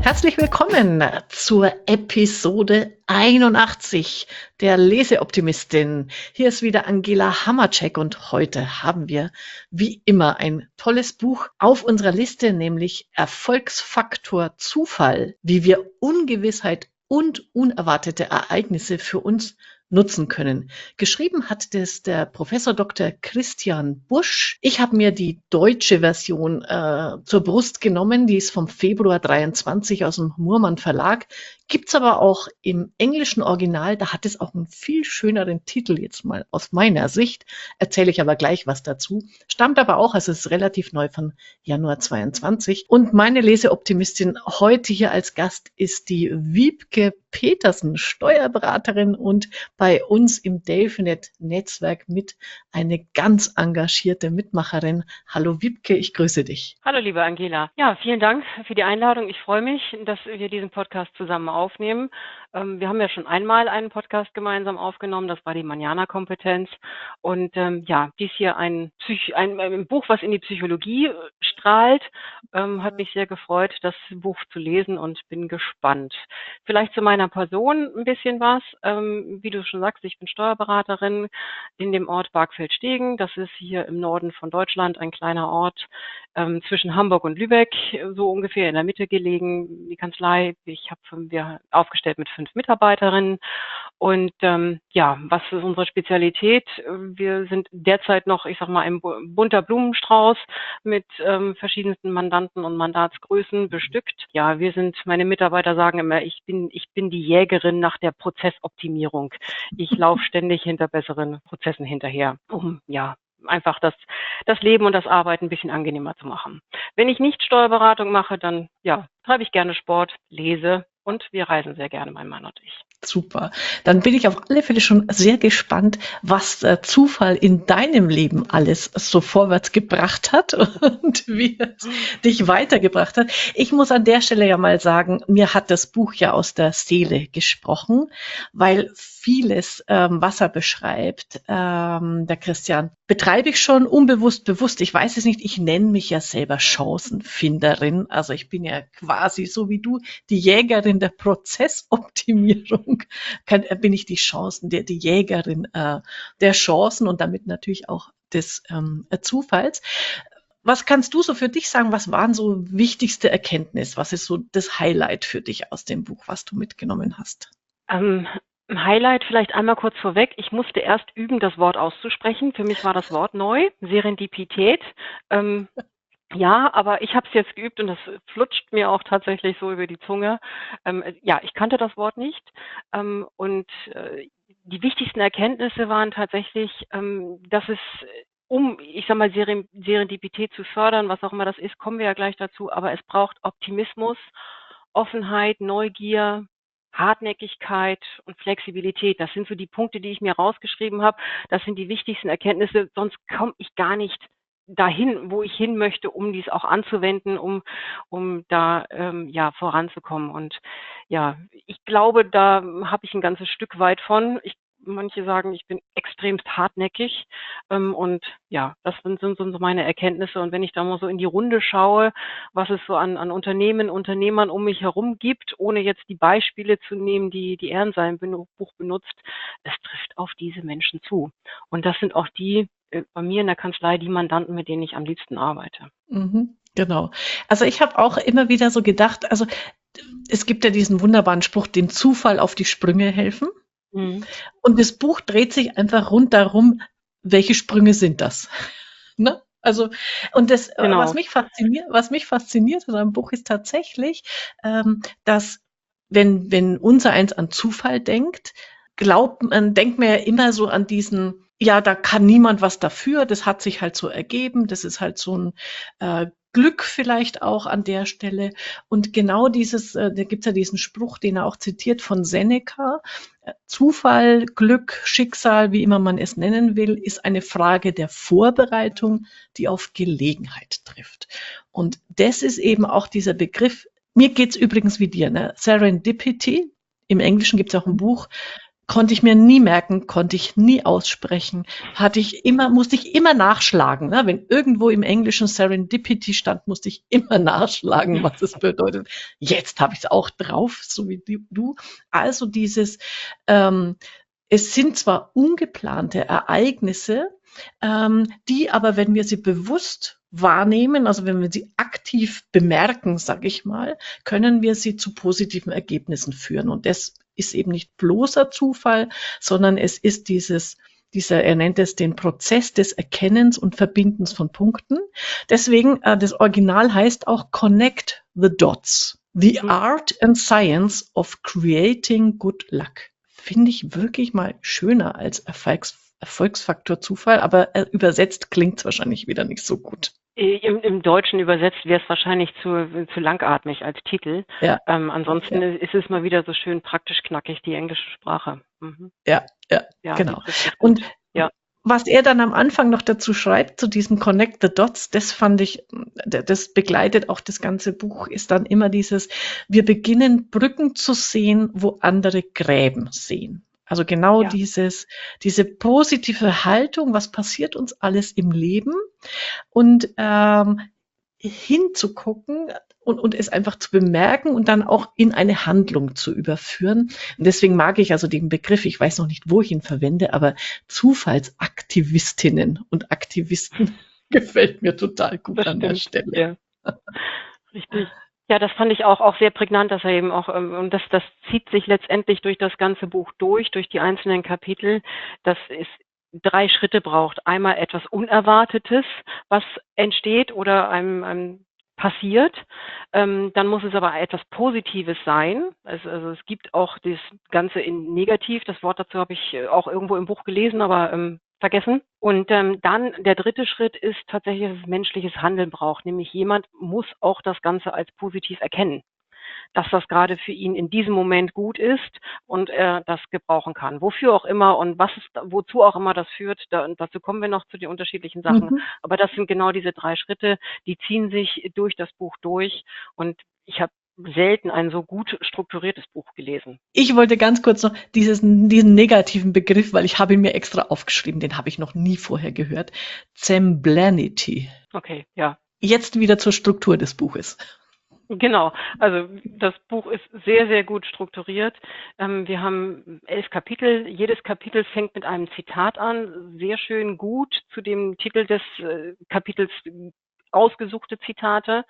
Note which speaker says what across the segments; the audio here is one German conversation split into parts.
Speaker 1: Herzlich willkommen zur Episode 81 der Leseoptimistin. Hier ist wieder Angela Hammercheck und heute haben wir wie immer ein tolles Buch auf unserer Liste, nämlich Erfolgsfaktor Zufall, wie wir Ungewissheit und unerwartete Ereignisse für uns nutzen können. Geschrieben hat das der Professor Dr. Christian Busch. Ich habe mir die deutsche Version zur Brust genommen, die ist vom Februar 23 aus dem Murmann Verlag. Gibt's aber auch im englischen Original, da hat es auch einen viel schöneren Titel jetzt mal aus meiner Sicht, erzähle ich aber gleich was dazu. Stammt aber auch, also es ist relativ neu von Januar 22. Und meine Leseoptimistin heute hier als Gast ist die Wiebke Petersen, Steuerberaterin und bei uns im Delfinet-Netzwerk mit eine ganz engagierte Mitmacherin. Hallo Wiebke, ich grüße dich.
Speaker 2: Hallo liebe Angela. Ja, vielen Dank für die Einladung. Ich freue mich, dass wir diesen Podcast zusammen aufnehmen. Wir haben ja schon einmal einen Podcast gemeinsam aufgenommen, das war die Manjana-Kompetenz. Und dies hier ein Buch, was in die Psychologie strahlt, hat mich sehr gefreut, das Buch zu lesen und bin gespannt. Vielleicht zu meiner Person ein bisschen was. Wie du schon sagst, ich bin Steuerberaterin in dem Ort Bargfeld-Stegen. Das ist hier im Norden von Deutschland, ein kleiner Ort zwischen Hamburg und Lübeck, so ungefähr in der Mitte gelegen, die Kanzlei. Wir aufgestellt mit 5 Mitarbeiterinnen. Und was ist unsere Spezialität? Wir sind derzeit noch, ich sag mal, ein bunter Blumenstrauß mit verschiedensten Mandanten und Mandatsgrößen bestückt. Ja, meine Mitarbeiter sagen immer, ich bin die Jägerin nach der Prozessoptimierung. Ich laufe ständig hinter besseren Prozessen hinterher, um einfach das Leben und das Arbeiten ein bisschen angenehmer zu machen. Wenn ich nicht Steuerberatung mache, dann treibe ich gerne Sport, lese und wir reisen sehr gerne, mein Mann und ich.
Speaker 1: Super. Dann bin ich auf alle Fälle schon sehr gespannt, was der Zufall in deinem Leben alles so vorwärts gebracht hat und wie es dich weitergebracht hat. Ich muss an der Stelle ja mal sagen, mir hat das Buch ja aus der Seele gesprochen, weil vieles, was er beschreibt, der Christian, betreibe ich schon unbewusst, bewusst. Ich weiß es nicht, ich nenne mich ja selber Chancenfinderin. Also ich bin ja quasi so wie du die Jägerin der Prozessoptimierung. Bin ich die Jägerin der Chancen und damit natürlich auch des Zufalls. Was kannst du so für dich sagen? Was waren so wichtigste Erkenntnisse? Was ist so das Highlight für dich aus dem Buch, was du mitgenommen hast?
Speaker 2: Highlight vielleicht einmal kurz vorweg. Ich musste erst üben, das Wort auszusprechen. Für mich war das Wort neu, Serendipität. Ja, aber ich habe es jetzt geübt und das flutscht mir auch tatsächlich so über die Zunge. Ich kannte das Wort nicht. Die wichtigsten Erkenntnisse waren tatsächlich, dass es, ich sag mal, Serendipität zu fördern, was auch immer das ist, kommen wir ja gleich dazu, aber es braucht Optimismus, Offenheit, Neugier, Hartnäckigkeit und Flexibilität. Das sind so die Punkte, die ich mir rausgeschrieben habe. Das sind die wichtigsten Erkenntnisse, sonst komme ich gar nicht dahin, wo ich hin möchte, um dies auch anzuwenden, um da voranzukommen. Und ja, ich glaube, da habe ich ein ganzes Stück weit von. Manche sagen, ich bin extremst hartnäckig. Das sind so meine Erkenntnisse. Und wenn ich da mal so in die Runde schaue, was es so an Unternehmern um mich herum gibt, ohne jetzt die Beispiele zu nehmen, die er in seinem Buch benutzt, es trifft auf diese Menschen zu. Und das sind auch die bei mir in der Kanzlei, die Mandanten, mit denen ich am liebsten arbeite.
Speaker 1: Mhm, genau. Also ich habe auch immer wieder so gedacht, also es gibt ja diesen wunderbaren Spruch, dem Zufall auf die Sprünge helfen. Mhm. Und das Buch dreht sich einfach rund darum, welche Sprünge sind das? Ne? Also, und das, genau. was mich fasziniert an einem Buch ist tatsächlich, dass wenn unser eins an Zufall denkt, denkt man ja immer so an diesen, ja, da kann niemand was dafür, das hat sich halt so ergeben, das ist halt so ein Glück vielleicht auch an der Stelle. Und genau da gibt's ja diesen Spruch, den er auch zitiert von Seneca, Zufall, Glück, Schicksal, wie immer man es nennen will, ist eine Frage der Vorbereitung, die auf Gelegenheit trifft. Und das ist eben auch dieser Begriff, mir geht's übrigens wie dir, ne? Serendipity, im Englischen gibt's auch ein Buch, konnte ich mir nie merken, konnte ich nie aussprechen, musste ich immer nachschlagen. Ne? Wenn irgendwo im Englischen Serendipity stand, musste ich immer nachschlagen, was es bedeutet. Jetzt habe ich es auch drauf, so wie du. Also ähm, es sind zwar ungeplante Ereignisse, die aber, wenn wir sie bewusst wahrnehmen, also wenn wir sie aktiv bemerken, sage ich mal, können wir sie zu positiven Ergebnissen führen. Und das ist eben nicht bloßer Zufall, sondern es ist er nennt es den Prozess des Erkennens und Verbindens von Punkten. Deswegen, das Original heißt auch Connect the Dots. The Art and Science of Creating Good Luck. Finde ich wirklich mal schöner als Erfolgsfaktor Zufall, aber übersetzt klingt es wahrscheinlich wieder nicht so gut.
Speaker 2: Im Deutschen übersetzt wäre es wahrscheinlich zu langatmig als Titel.
Speaker 1: Ja.
Speaker 2: Ansonsten ist es mal wieder so schön praktisch knackig, die englische Sprache. Mhm.
Speaker 1: Ja,
Speaker 2: Ja,
Speaker 1: genau.
Speaker 2: die trifft es
Speaker 1: Und
Speaker 2: gut. Ja.
Speaker 1: was er dann am Anfang noch dazu schreibt, zu diesem Connect the Dots, das fand ich, das begleitet auch das ganze Buch, ist dann immer wir beginnen Brücken zu sehen, wo andere Gräben sehen. Also genau
Speaker 2: Ja.
Speaker 1: diese positive Haltung, was passiert uns alles im Leben und hinzugucken und es einfach zu bemerken und dann auch in eine Handlung zu überführen. Und deswegen mag ich also den Begriff, ich weiß noch nicht, wo ich ihn verwende, aber Zufallsaktivistinnen und Aktivisten gefällt mir total gut
Speaker 2: Das
Speaker 1: an der
Speaker 2: stimmt.
Speaker 1: Stelle.
Speaker 2: Ja. Richtig. Ja, das fand ich auch sehr prägnant, dass er eben auch, und das zieht sich letztendlich durch das ganze Buch durch die einzelnen Kapitel, dass es 3 Schritte braucht. Einmal etwas Unerwartetes, was entsteht oder einem passiert. Dann muss es aber etwas Positives sein. Also es gibt auch das Ganze in negativ. Das Wort dazu habe ich auch irgendwo im Buch gelesen, aber vergessen. Und dann der 3. Schritt ist tatsächlich, dass es menschliches Handeln braucht. Nämlich jemand muss auch das Ganze als positiv erkennen, dass das gerade für ihn in diesem Moment gut ist und er das gebrauchen kann. Wofür auch immer und wozu auch immer das führt, dazu kommen wir noch zu den unterschiedlichen Sachen. Aber das sind genau diese 3 Schritte, die ziehen sich durch das Buch durch und ich habe selten ein so gut strukturiertes Buch gelesen.
Speaker 1: Ich wollte ganz kurz noch diesen negativen Begriff, weil ich habe ihn mir extra aufgeschrieben, den habe ich noch nie vorher gehört. Zemblanity.
Speaker 2: Okay, ja.
Speaker 1: Jetzt wieder zur Struktur des Buches.
Speaker 2: Genau, also das Buch ist sehr, sehr gut strukturiert. Wir haben 11 Kapitel. Jedes Kapitel fängt mit einem Zitat an, sehr schön gut zu dem Titel des Kapitels ausgesuchte Zitate.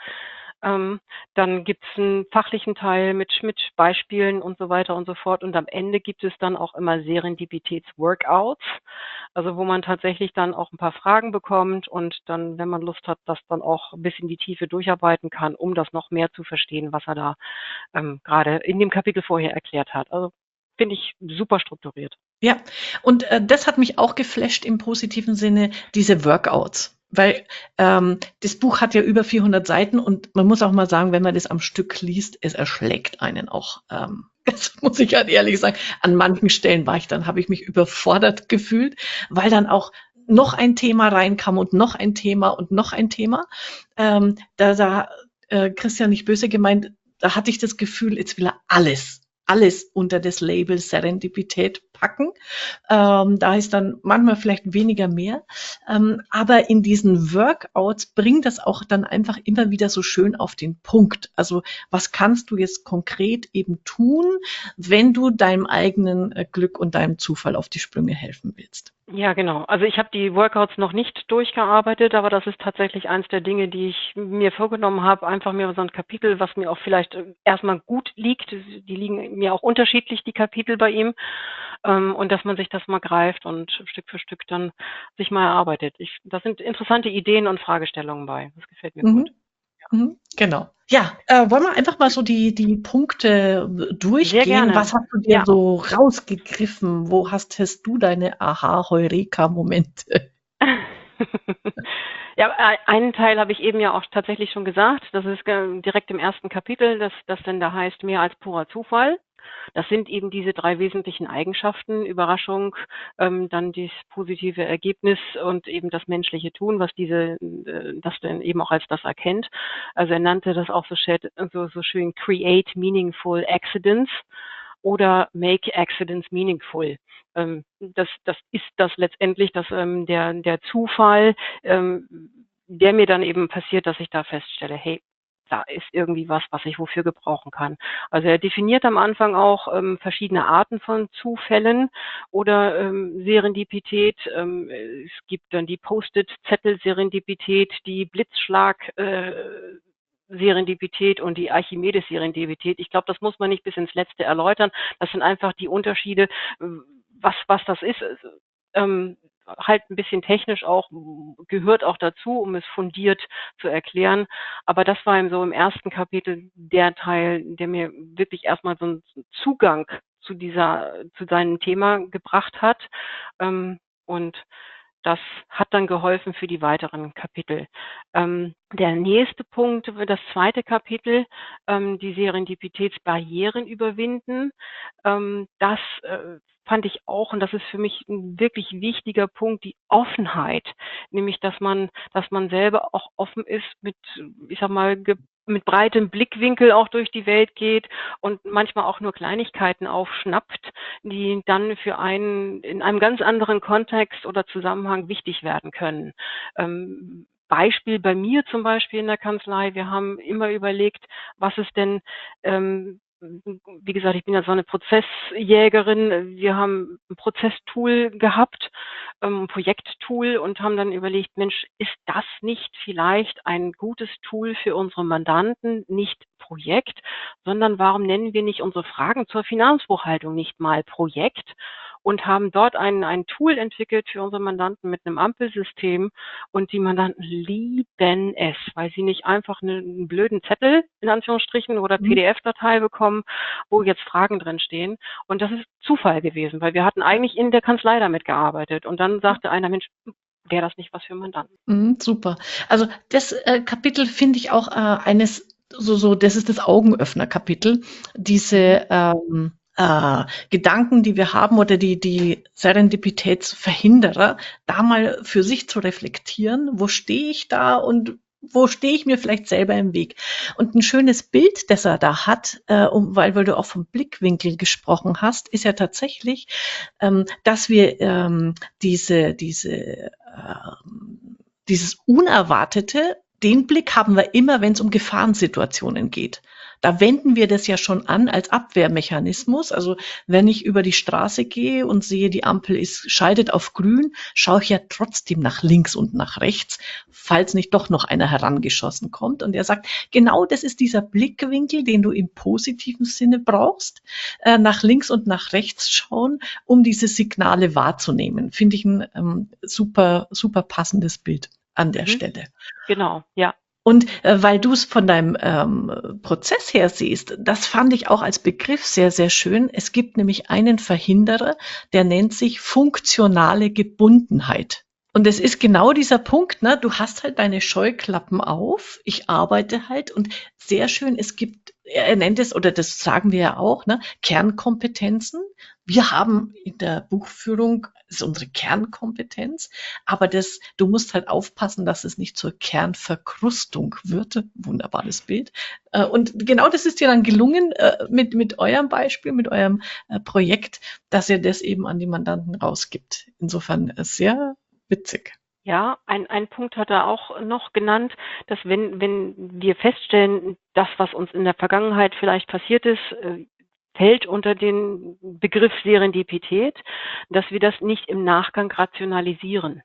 Speaker 2: Dann gibt es einen fachlichen Teil mit Beispielen und so weiter und so fort. Und am Ende gibt es dann auch immer Serendipitäts-Workouts, also wo man tatsächlich dann auch ein paar Fragen bekommt und dann, wenn man Lust hat, das dann auch bis in die Tiefe durcharbeiten kann, um das noch mehr zu verstehen, was er da gerade in dem Kapitel vorher erklärt hat. Also finde ich super strukturiert.
Speaker 1: Ja, und das hat mich auch geflasht im positiven Sinne, diese Workouts. Weil das Buch hat ja über 400 Seiten und man muss auch mal sagen, wenn man das am Stück liest, es erschlägt einen auch. Das muss ich halt ehrlich sagen. An manchen Stellen habe ich mich überfordert gefühlt, weil dann auch noch ein Thema reinkam und noch ein Thema und noch ein Thema. Christian nicht böse gemeint, da hatte ich das Gefühl, jetzt will er alles unter das Label Serendipität packen. Da ist dann manchmal vielleicht weniger mehr. Aber in diesen Workouts bringt das auch dann einfach immer wieder so schön auf den Punkt. Also was kannst du jetzt konkret eben tun, wenn du deinem eigenen Glück und deinem Zufall auf die Sprünge helfen willst?
Speaker 2: Ja, genau. Also ich habe die Workouts noch nicht durchgearbeitet, aber das ist tatsächlich eins der Dinge, die ich mir vorgenommen habe, einfach mir so ein Kapitel, was mir auch vielleicht erstmal gut liegt. Die liegen mir auch unterschiedlich, die Kapitel bei ihm. Und dass man sich das mal greift und Stück für Stück dann sich mal erarbeitet. Da sind interessante Ideen und Fragestellungen bei. Das gefällt mir gut.
Speaker 1: Genau. Ja, wollen wir einfach mal so die Punkte durchgehen?
Speaker 2: Sehr gerne.
Speaker 1: Was hast du dir so rausgegriffen? Wo hast du deine Aha-Heureka-Momente?
Speaker 2: Ja, einen Teil habe ich eben ja auch tatsächlich schon gesagt. Das ist direkt im ersten Kapitel, das denn da heißt, mehr als purer Zufall. Das sind eben diese 3 wesentlichen Eigenschaften: Überraschung, dann das positive Ergebnis und eben das menschliche Tun, was das dann eben auch als das erkennt. Also er nannte das auch so schön Create Meaningful Accidents. oder Make Accidents Meaningful. Das ist das letztendlich, dass der Zufall, der mir dann eben passiert, dass ich da feststelle, hey, da ist irgendwie was ich wofür gebrauchen kann. Also er definiert am Anfang auch verschiedene Arten von Zufällen oder Serendipität. Es gibt dann die Post-it-Zettel-Serendipität, die Serendipität und die Archimedes-Serendipität. Ich glaube, das muss man nicht bis ins Letzte erläutern. Das sind einfach die Unterschiede, was das ist. Halt ein bisschen technisch auch, gehört auch dazu, um es fundiert zu erklären. Aber das war eben so im ersten Kapitel der Teil, der mir wirklich erstmal so einen Zugang zu seinem Thema gebracht hat. Und das hat dann geholfen für die weiteren Kapitel. Der nächste Punkt, das zweite Kapitel, die Serendipitätsbarrieren überwinden. Das fand ich auch, und das ist für mich ein wirklich wichtiger Punkt, die Offenheit. Nämlich, dass man selber auch offen ist mit, ich sag mal, mit breitem Blickwinkel auch durch die Welt geht und manchmal auch nur Kleinigkeiten aufschnappt, die dann für einen in einem ganz anderen Kontext oder Zusammenhang wichtig werden können. Beispiel bei mir zum Beispiel in der Kanzlei, wir haben immer überlegt, was ist denn, wie gesagt, ich bin ja so eine Prozessjägerin, wir haben ein Prozesstool gehabt, ein Projekttool und haben dann überlegt, Mensch, ist das nicht vielleicht ein gutes Tool für unsere Mandanten, nicht Projekt, sondern warum nennen wir nicht unsere Fragen zur Finanzbuchhaltung nicht mal Projekt? Und haben dort ein Tool entwickelt für unsere Mandanten mit einem Ampelsystem. Und die Mandanten lieben es, weil sie nicht einfach einen blöden Zettel, in Anführungsstrichen, oder PDF-Datei bekommen, wo jetzt Fragen drin stehen. Und das ist Zufall gewesen, weil wir hatten eigentlich in der Kanzlei damit gearbeitet. Und dann sagte einer, Mensch, wäre das nicht was für Mandanten?
Speaker 1: Super. Also das Kapitel finde ich auch eines, das ist das Augenöffner-Kapitel. Diese Gedanken, die wir haben oder die Serendipitätsverhinderer, da mal für sich zu reflektieren, wo stehe ich da und wo stehe ich mir vielleicht selber im Weg? Und ein schönes Bild, das er da hat, weil du auch vom Blickwinkel gesprochen hast, ist ja tatsächlich, dass wir dieses Unerwartete, den Blick haben wir immer, wenn es um Gefahrensituationen geht. Da wenden wir das ja schon an als Abwehrmechanismus. Also wenn ich über die Straße gehe und sehe, die Ampel scheidet auf grün, schaue ich ja trotzdem nach links und nach rechts, falls nicht doch noch einer herangeschossen kommt. Und er sagt, genau das ist dieser Blickwinkel, den du im positiven Sinne brauchst, nach links und nach rechts schauen, um diese Signale wahrzunehmen. Finde ich ein super, super passendes Bild an der Stelle.
Speaker 2: Genau, ja.
Speaker 1: Und weil du es von deinem Prozess her siehst, das fand ich auch als Begriff sehr, sehr schön. Es gibt nämlich einen Verhinderer, der nennt sich funktionale Gebundenheit. Und es ist genau dieser Punkt, ne? Du hast halt deine Scheuklappen auf, ich arbeite halt und sehr schön, er nennt es, oder das sagen wir ja auch, ne? Kernkompetenzen. Wir haben in der Buchführung, das ist unsere Kernkompetenz, aber du musst halt aufpassen, dass es nicht zur Kernverkrustung wird. Wunderbares Bild. Und genau das ist dir dann gelungen mit eurem Beispiel, mit eurem Projekt, dass ihr das eben an die Mandanten rausgibt. Insofern sehr witzig.
Speaker 2: Ja, ein Punkt hat er auch noch genannt, dass wenn wir feststellen, das, was uns in der Vergangenheit vielleicht passiert ist, fällt unter den Begriff Serendipität, dass wir das nicht im Nachgang rationalisieren.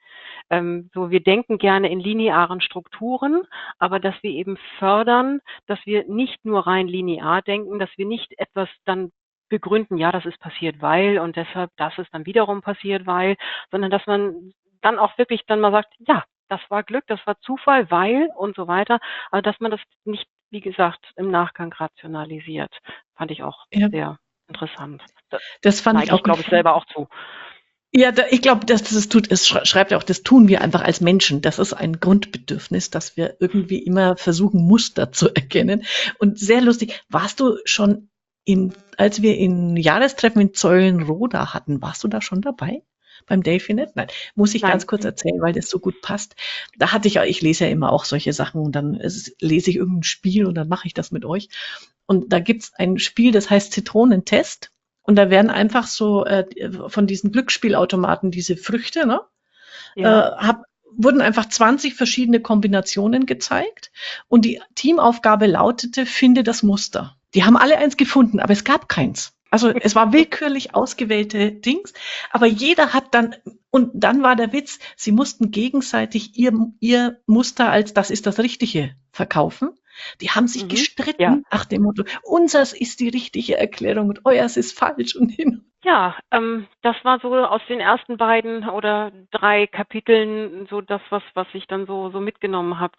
Speaker 2: Wir denken gerne in linearen Strukturen, aber dass wir eben fördern, dass wir nicht nur rein linear denken, dass wir nicht etwas dann begründen, ja, das ist passiert, weil und deshalb, das ist dann wiederum passiert, weil, sondern dass man dann auch wirklich dann mal sagt, ja, das war Glück, das war Zufall, weil und so weiter, aber dass man das nicht, wie gesagt, im Nachgang rationalisiert, fand ich auch sehr interessant.
Speaker 1: Das fand ich auch,
Speaker 2: glaube ich, selber auch zu.
Speaker 1: Ja, ich glaube, es schreibt ja auch, das tun wir einfach als Menschen. Das ist ein Grundbedürfnis, dass wir irgendwie immer versuchen, Muster zu erkennen. Und sehr lustig, warst du schon als wir in Jahrestreffen in Zeulenroda hatten, warst du da schon dabei? Beim Delphinet? Nein, muss ich ganz kurz erzählen, weil das so gut passt. Da ich lese ja immer auch solche Sachen und dann lese ich irgendein Spiel und dann mache ich das mit euch. Und da gibt's ein Spiel, das heißt Zitronentest. Und da werden einfach so von diesen Glücksspielautomaten diese Früchte, ne,
Speaker 2: Ja.
Speaker 1: wurden einfach 20 verschiedene Kombinationen gezeigt. Und die Teamaufgabe lautete, finde das Muster. Die haben alle eins gefunden, aber es gab keins. Also es war willkürlich ausgewählte Dings, aber jeder hat dann, und dann war der Witz, sie mussten gegenseitig ihr Muster als das ist das Richtige verkaufen. Die haben sich
Speaker 2: Mhm. Ja.
Speaker 1: gestritten nach dem Motto, unseres ist die richtige Erklärung und euers ist falsch und hin.
Speaker 2: Ja, das war so aus den ersten beiden oder 3 Kapiteln so das, was ich dann so mitgenommen habe.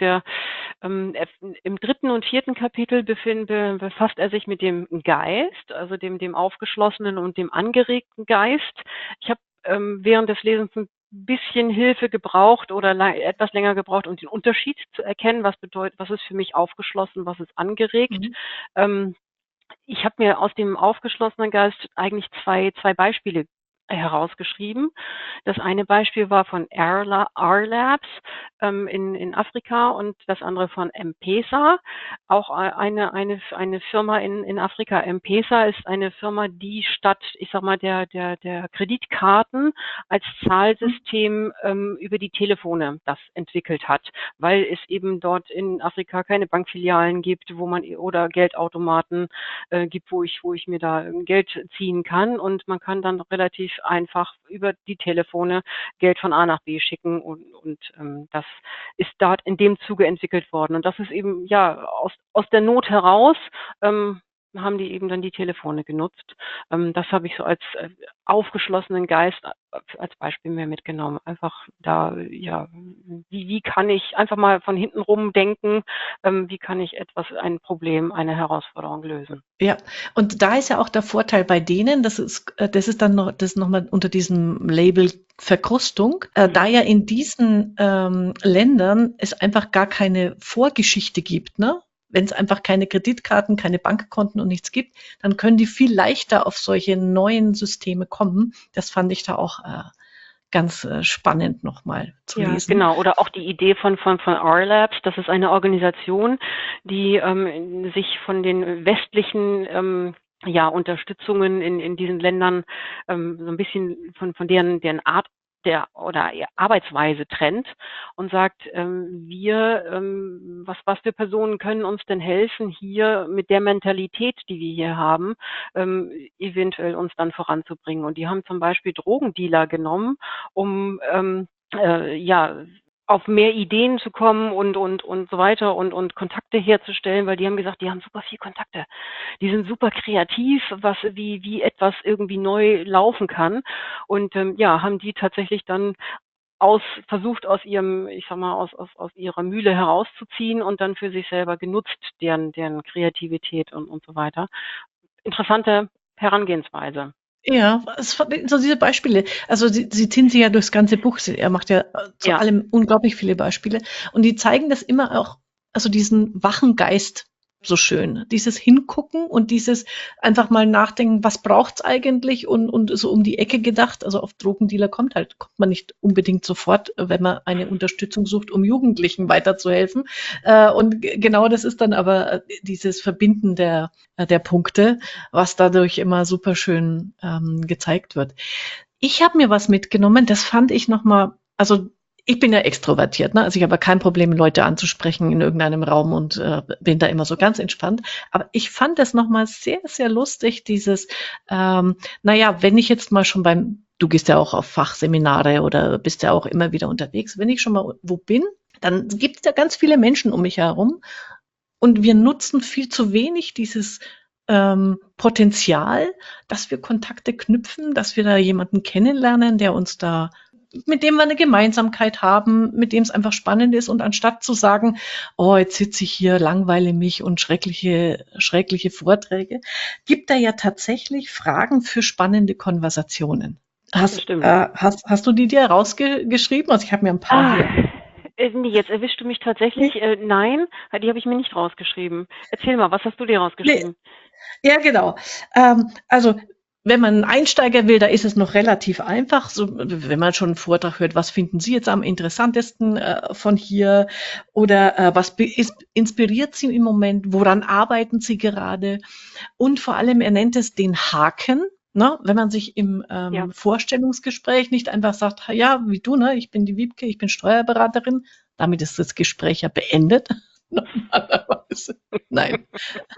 Speaker 2: Im 3. und 4. Kapitel befasst er sich mit dem Geist, also dem aufgeschlossenen und dem angeregten Geist. Ich habe während des Lesens ein bisschen Hilfe gebraucht oder etwas länger gebraucht, um den Unterschied zu erkennen, was ist für mich aufgeschlossen, was ist angeregt.
Speaker 1: Mhm.
Speaker 2: Ich habe mir aus dem aufgeschlossenen Geist eigentlich zwei Beispiele herausgeschrieben. Das eine Beispiel war von R-Labs in Afrika und das andere von M-Pesa, auch eine Firma in Afrika. M-Pesa ist eine Firma, die statt, ich sag mal, der Kreditkarten als Zahlsystem über die Telefone das entwickelt hat, weil es eben dort in Afrika keine Bankfilialen gibt, oder Geldautomaten gibt, wo ich mir da Geld ziehen kann, und man kann dann relativ einfach über die Telefone Geld von A nach B schicken, und das ist dort in dem Zuge entwickelt worden. Und das ist eben ja aus der Not heraus haben die eben dann die Telefone genutzt. Das habe ich so als aufgeschlossenen Geist als Beispiel mir mitgenommen. Einfach da, ja, wie kann ich einfach mal von hinten rum denken, wie kann ich ein Problem, eine Herausforderung lösen?
Speaker 1: Ja, und da ist ja auch der Vorteil bei denen, das ist dann noch, das nochmal unter diesem Label Verkrustung, da ja in diesen Ländern es einfach gar keine Vorgeschichte gibt, ne? Wenn es einfach keine Kreditkarten, keine Bankkonten und nichts gibt, dann können die viel leichter auf solche neuen Systeme kommen. Das fand ich da auch ganz spannend nochmal zu
Speaker 2: Ja,
Speaker 1: lesen.
Speaker 2: genau. Oder auch die Idee von R-Labs, das ist eine Organisation, die sich von den westlichen Unterstützungen in diesen Ländern so ein bisschen von deren Art oder Arbeitsweise trennt und sagt, was für Personen können uns denn helfen, hier mit der Mentalität, die wir hier haben, eventuell uns dann voranzubringen. Und die haben zum Beispiel Drogendealer genommen, um auf mehr Ideen zu kommen und so weiter und Kontakte herzustellen, weil die haben gesagt, die haben super viel Kontakte. Die sind super kreativ, wie etwas irgendwie neu laufen kann. Und haben die tatsächlich dann versucht aus ihrem, ich sag mal, aus ihrer Mühle herauszuziehen und dann für sich selber genutzt, deren Kreativität und so weiter. Interessante Herangehensweise.
Speaker 1: Ja, so diese Beispiele. Also sie ziehen sie ja durchs ganze Buch. Er macht ja zu
Speaker 2: Ja.
Speaker 1: allem unglaublich viele Beispiele. Und die zeigen das immer auch, also diesen wachen Geist so schön. Dieses Hingucken und dieses einfach mal nachdenken, was braucht's eigentlich und so um die Ecke gedacht. Also auf Drogendealer kommt man nicht unbedingt sofort, wenn man eine Unterstützung sucht, um Jugendlichen weiterzuhelfen. Und genau das ist dann aber dieses Verbinden der Punkte, was dadurch immer super schön gezeigt wird. Ich habe mir was mitgenommen, das fand ich nochmal, also ich bin ja extrovertiert, ne? Also ich habe kein Problem, Leute anzusprechen in irgendeinem Raum und bin da immer so ganz entspannt. Aber ich fand das nochmal sehr, sehr lustig, dieses, wenn ich jetzt mal schon du gehst ja auch auf Fachseminare oder bist ja auch immer wieder unterwegs, wenn ich schon mal wo bin, dann gibt es ja ganz viele Menschen um mich herum und wir nutzen viel zu wenig dieses Potenzial, dass wir Kontakte knüpfen, dass wir da jemanden kennenlernen, mit dem wir eine Gemeinsamkeit haben, mit dem es einfach spannend ist. Und anstatt zu sagen, oh, jetzt sitze ich hier, langweile mich und schreckliche Vorträge, gibt er ja tatsächlich Fragen für spannende Konversationen.
Speaker 2: Das stimmt.
Speaker 1: Hast du die dir rausgeschrieben? Also ich habe mir ein paar hier.
Speaker 2: Nee, jetzt erwischst du mich tatsächlich. Nein, die habe ich mir nicht rausgeschrieben. Erzähl mal, was hast du dir
Speaker 1: Nee,
Speaker 2: rausgeschrieben?
Speaker 1: ja, genau. Also wenn man einen Einsteiger will, da ist es noch relativ einfach. So, wenn man schon einen Vortrag hört, was finden Sie jetzt am interessantesten von hier? Oder was inspiriert Sie im Moment? Woran arbeiten Sie gerade? Und vor allem, er nennt es den Haken. Ne? Wenn man sich im
Speaker 2: Ja.
Speaker 1: Vorstellungsgespräch nicht einfach sagt, ja, wie du, ne? Ich bin die Wiebke, ich bin Steuerberaterin. Damit ist das Gespräch ja beendet. Normalerweise. Nein.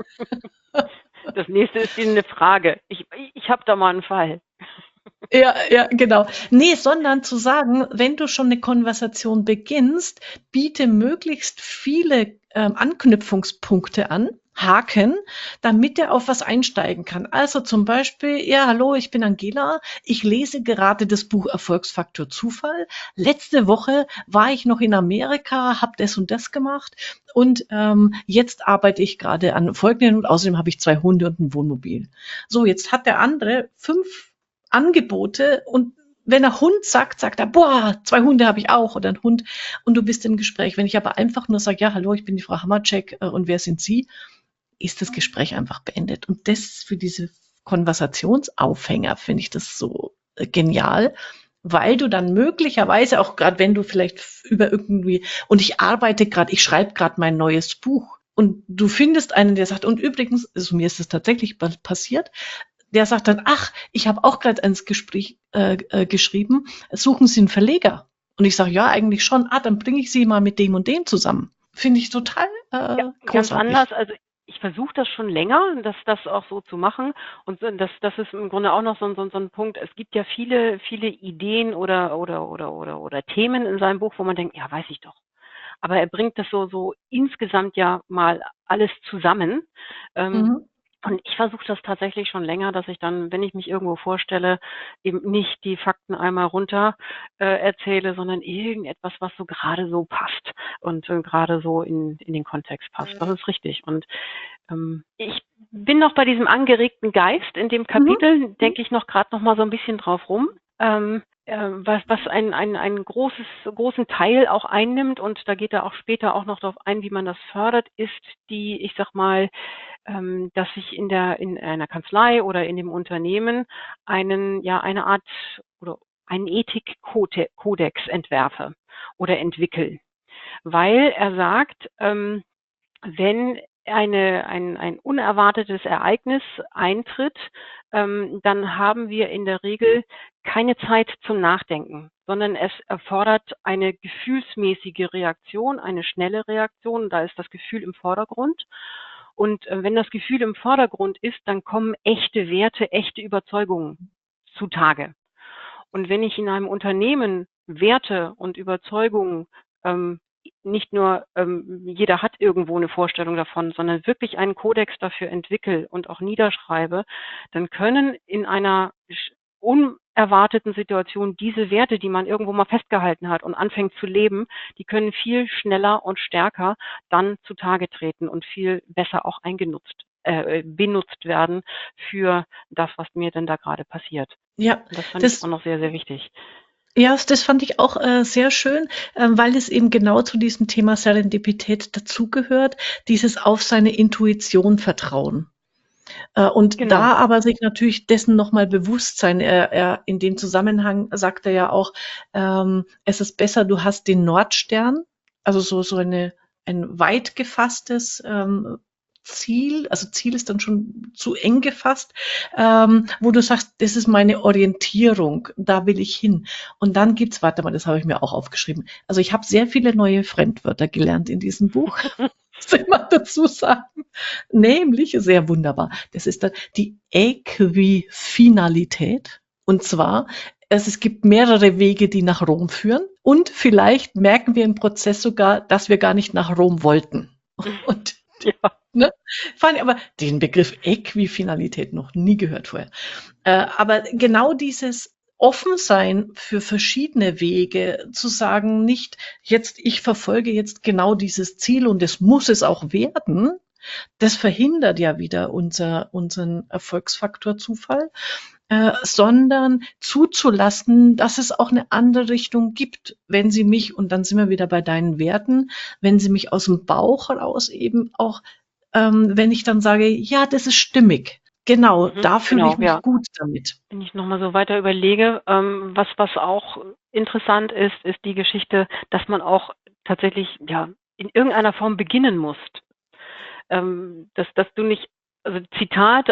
Speaker 2: Das nächste ist eine Frage. Ich habe da mal einen Fall.
Speaker 1: Ja, ja, genau. Nee, sondern zu sagen, wenn du schon eine Konversation beginnst, biete möglichst viele Anknüpfungspunkte an, Haken, damit er auf was einsteigen kann. Also zum Beispiel, ja, hallo, ich bin Angela. Ich lese gerade das Buch Erfolgsfaktor Zufall. Letzte Woche war ich noch in Amerika, habe das und das gemacht und jetzt arbeite ich gerade an folgenden und außerdem habe ich 2 Hunde und ein Wohnmobil. So, jetzt hat der andere 5 Angebote und wenn er Hund sagt, sagt er, boah, 2 Hunde habe ich auch oder ein Hund und du bist im Gespräch. Wenn ich aber einfach nur sage, ja, hallo, ich bin die Frau Hammercheck und wer sind Sie, ist das Gespräch einfach beendet. Und das für diese Konversationsaufhänger finde ich das so genial, weil du dann möglicherweise auch gerade, wenn du vielleicht über irgendwie, und ich schreibe gerade mein neues Buch und du findest einen, der sagt, und übrigens, also mir ist es tatsächlich passiert, der sagt dann, ach, ich habe auch gerade ins Gespräch geschrieben, suchen Sie einen Verleger? Und ich sage, ja, eigentlich schon. Ah, dann bringe ich Sie mal mit dem und dem zusammen. Finde ich total
Speaker 2: Ja, ganz
Speaker 1: großartig.
Speaker 2: anders. Also ich versuche das schon länger, das auch so zu machen. Und das ist im Grunde auch noch so ein Punkt. Es gibt ja viele Ideen oder Themen in seinem Buch, wo man denkt, ja, weiß ich doch. Aber er bringt das so insgesamt ja mal alles zusammen.
Speaker 1: Mhm.
Speaker 2: Und ich versuche das tatsächlich schon länger, dass ich dann, wenn ich mich irgendwo vorstelle, eben nicht die Fakten einmal runter erzähle, sondern irgendetwas, was so gerade so passt und gerade so in den Kontext passt. Das ist richtig. Und ich bin noch bei diesem angeregten Geist. In dem Kapitel denke ich gerade noch mal so ein bisschen drauf rum. Was einen großen Teil auch einnimmt, und da geht er auch später auch noch darauf ein, wie man das fördert, ist die, ich sag mal, dass ich in einer Kanzlei oder in dem Unternehmen eine Art oder einen Ethikkodex entwerfe oder entwickle. Weil er sagt, wenn ein unerwartetes Ereignis eintritt, dann haben wir in der Regel keine Zeit zum Nachdenken, sondern es erfordert eine gefühlsmäßige Reaktion, eine schnelle Reaktion. Da ist das Gefühl im Vordergrund. Und wenn das Gefühl im Vordergrund ist, dann kommen echte Werte, echte Überzeugungen zutage. Und wenn ich in einem Unternehmen Werte und Überzeugungen nicht nur jeder hat irgendwo eine Vorstellung davon, sondern wirklich einen Kodex dafür entwickle und auch niederschreibe, dann können in einer unerwarteten Situation diese Werte, die man irgendwo mal festgehalten hat und anfängt zu leben, die können viel schneller und stärker dann zutage treten und viel besser auch benutzt werden für das, was mir denn da gerade passiert.
Speaker 1: Ja,
Speaker 2: Und das fand ich auch noch sehr, sehr wichtig.
Speaker 1: ja, das fand ich auch sehr schön, weil es eben genau zu diesem Thema Serendipität dazugehört, dieses auf seine Intuition vertrauen. Und
Speaker 2: Genau.
Speaker 1: da aber sich natürlich dessen nochmal bewusst sein. Er in dem Zusammenhang sagt er ja auch, es ist besser, du hast den Nordstern, also so ein weit gefasstes Ziel, also Ziel ist dann schon zu eng gefasst, wo du sagst, das ist meine Orientierung, da will ich hin. Und dann gibt's, warte mal, das habe ich mir auch aufgeschrieben. Also ich habe sehr viele neue Fremdwörter gelernt in diesem Buch. Muss ich mal dazu sagen. Nämlich, sehr wunderbar, das ist dann die Äquifinalität. Und zwar, es gibt mehrere Wege, die nach Rom führen. Und vielleicht merken wir im Prozess sogar, dass wir gar nicht nach Rom wollten. Und
Speaker 2: Ja.
Speaker 1: ne? Fand ich aber den Begriff Äquifinalität noch nie gehört vorher. Aber genau dieses Offensein für verschiedene Wege, zu sagen, nicht jetzt, ich verfolge jetzt genau dieses Ziel und es muss es auch werden, das verhindert ja wieder unseren Erfolgsfaktor Zufall, sondern zuzulassen, dass es auch eine andere Richtung gibt, wenn sie mich, und dann sind wir wieder bei deinen Werten, wenn sie mich aus dem Bauch heraus eben auch, wenn ich dann sage, ja, das ist stimmig, Genau,
Speaker 2: Mhm,
Speaker 1: da fühle ich
Speaker 2: genau,
Speaker 1: mich
Speaker 2: ja.
Speaker 1: gut damit.
Speaker 2: Wenn ich nochmal so weiter überlege, was auch interessant ist, ist die Geschichte, dass man auch tatsächlich, ja, in irgendeiner Form beginnen musst. Dass du nicht, also Zitat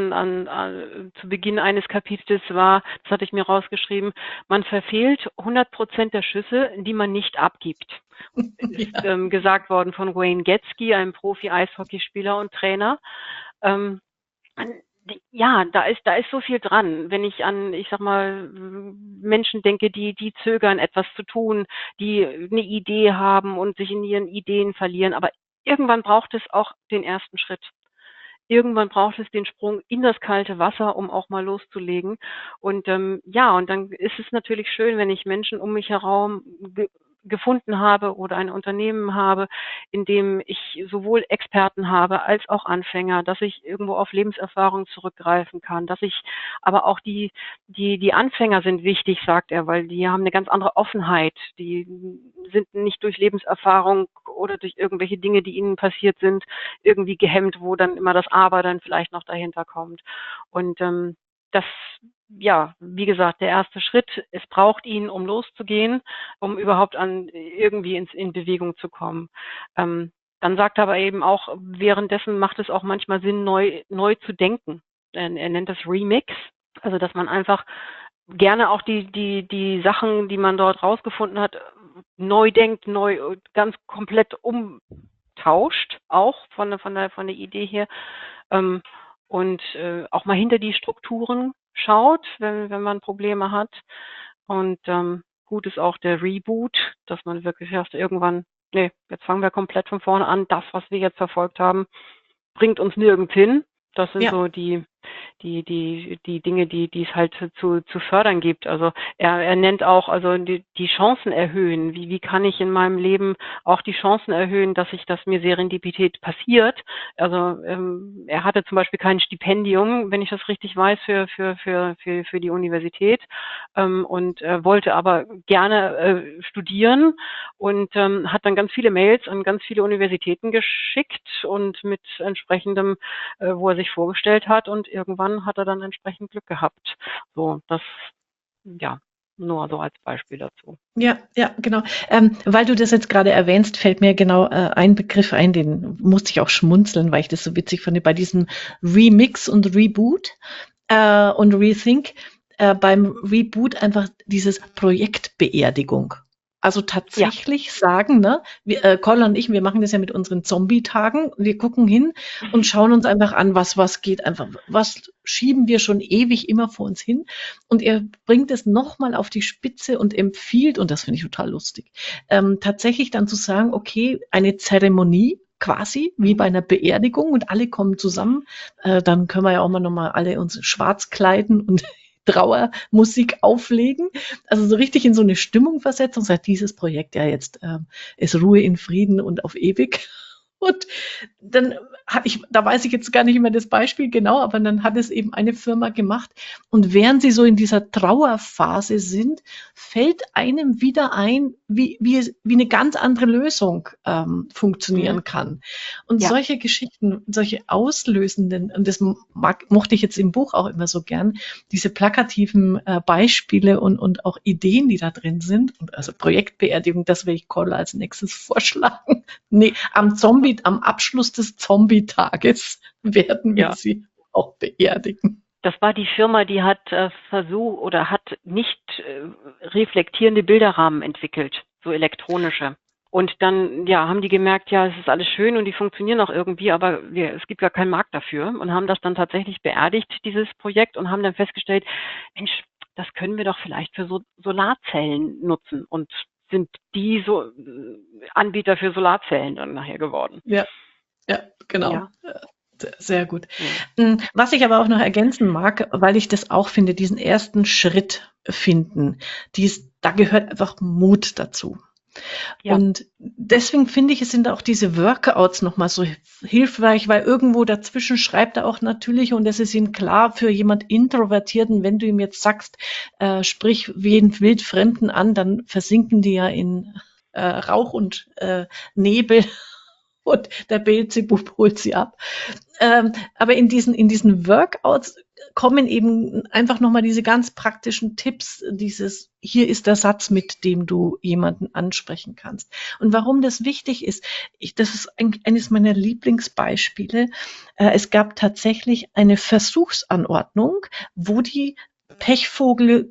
Speaker 2: zu Beginn eines Kapitels war, das hatte ich mir rausgeschrieben: „Man verfehlt 100% der Schüsse, die man nicht abgibt." Ist,
Speaker 1: Ja.
Speaker 2: gesagt worden von Wayne Gretzky, einem Profi-Eishockeyspieler und Trainer. Ähm, ja, da ist so viel dran. Wenn ich an, ich sag mal, Menschen denke, die zögern, etwas zu tun, die eine Idee haben und sich in ihren Ideen verlieren, aber irgendwann braucht es auch den ersten Schritt. Irgendwann braucht es den Sprung in das kalte Wasser, um auch mal loszulegen. Und ja, und dann ist es natürlich schön, wenn ich Menschen um mich herum gefunden habe oder ein Unternehmen habe, in dem ich sowohl Experten habe als auch Anfänger, dass ich irgendwo auf Lebenserfahrung zurückgreifen kann, dass ich aber auch die Anfänger sind wichtig, sagt er, weil die haben eine ganz andere Offenheit. Die sind nicht durch Lebenserfahrung oder durch irgendwelche Dinge, die ihnen passiert sind, irgendwie gehemmt, wo dann immer das Aber dann vielleicht noch dahinter kommt. Und das, ja, wie gesagt, der erste Schritt, es braucht ihn, um loszugehen, um überhaupt irgendwie in Bewegung zu kommen. Dann sagt er aber eben auch, währenddessen macht es auch manchmal Sinn, neu zu denken. Er nennt das Remix, also dass man einfach gerne auch die Sachen, die man dort rausgefunden hat, neu denkt, ganz komplett umtauscht, auch von der Idee her. Ähm, und auch mal hinter die Strukturen schaut, wenn man Probleme hat. Und gut ist auch der Reboot, dass man wirklich erst irgendwann, nee, jetzt fangen wir komplett von vorne an. Das, was wir jetzt verfolgt haben, bringt uns nirgends hin. Das sind
Speaker 1: Ja.
Speaker 2: so die Dinge, die es halt zu fördern gibt. Also er nennt auch, also die Chancen erhöhen. Wie kann ich in meinem Leben auch die Chancen erhöhen, dass mir Serendipität passiert? Also er hatte zum Beispiel kein Stipendium, wenn ich das richtig weiß, für die Universität, und wollte aber gerne studieren und hat dann ganz viele Mails an ganz viele Universitäten geschickt und mit entsprechendem, wo er sich vorgestellt hat, und irgendwann hat er dann entsprechend Glück gehabt. So, das, ja, nur so als Beispiel dazu.
Speaker 1: Ja, ja, genau. Weil du das jetzt gerade erwähnst, fällt mir genau ein Begriff ein, den musste ich auch schmunzeln, weil ich das so witzig fand, bei diesem Remix und Reboot und Rethink. Beim Reboot einfach dieses Projektbeerdigung. Also
Speaker 2: Ja,
Speaker 1: tatsächlich sagen, ne, Colin und ich, wir machen das ja mit unseren Zombie-Tagen. Wir gucken hin und schauen uns einfach an, was geht einfach, was schieben wir schon ewig immer vor uns hin. Und er bringt es nochmal auf die Spitze und empfiehlt, und das finde ich total lustig, tatsächlich dann zu sagen, okay, eine Zeremonie quasi wie bei einer Beerdigung und alle kommen zusammen. Dann können wir ja auch mal nochmal alle uns schwarz kleiden und Trauermusik auflegen. Also so richtig in so eine Stimmung versetzen und sagt, dieses Projekt ja jetzt ist Ruhe in Frieden und auf ewig. Und dann da weiß ich jetzt gar nicht mehr das Beispiel genau, aber dann hat es eben eine Firma gemacht. Und während sie so in dieser Trauerphase sind, fällt einem wieder ein, wie eine ganz andere Lösung
Speaker 2: mhm.
Speaker 1: funktionieren kann. Und
Speaker 2: Ja,
Speaker 1: solche Geschichten, solche auslösenden, und das mochte ich jetzt im Buch auch immer so gern, diese plakativen Beispiele und auch Ideen, die da drin sind. Und also Projektbeerdigung, das will ich Cordula als nächstes vorschlagen. Nee, am Abschluss des Zombie-Tages werden wir
Speaker 2: ja.
Speaker 1: sie auch beerdigen.
Speaker 2: Das war die Firma, die hat versucht oder hat nicht reflektierende Bilderrahmen entwickelt, so elektronische. Und dann, ja, haben die gemerkt, ja, es ist alles schön und die funktionieren auch irgendwie, aber es gibt gar keinen Markt dafür, und haben das dann tatsächlich beerdigt, dieses Projekt, und haben dann festgestellt, Mensch, das können wir doch vielleicht für Solarzellen nutzen, und sind die so Anbieter für Solarzellen dann nachher geworden.
Speaker 1: Ja, ja, genau.
Speaker 2: Ja,
Speaker 1: Sehr gut.
Speaker 2: ja,
Speaker 1: Was ich aber auch noch ergänzen mag, weil ich das auch finde, diesen ersten Schritt finden, da gehört einfach Mut dazu.
Speaker 2: ja.
Speaker 1: Und deswegen finde ich, es sind auch diese Workouts nochmal so hilfreich, weil irgendwo dazwischen schreibt er auch natürlich, und es ist ihm klar, für jemand Introvertierten, wenn du ihm jetzt sagst, sprich jeden Wildfremden an, dann versinken die ja in Rauch und Nebel und der Beelzebub holt sie ab. Aber in diesen Workouts kommen eben einfach nochmal diese ganz praktischen Tipps, hier ist der Satz, mit dem du jemanden ansprechen kannst. Und warum das wichtig ist, das ist eines meiner Lieblingsbeispiele. Es gab tatsächlich eine Versuchsanordnung, wo die Pechvogel